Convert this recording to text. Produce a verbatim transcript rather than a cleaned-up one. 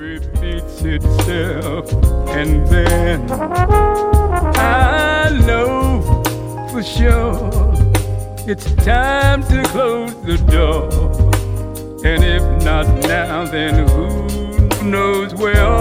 repeats itself, and then I know for sure it's time to close the door. And if not now, then who knows where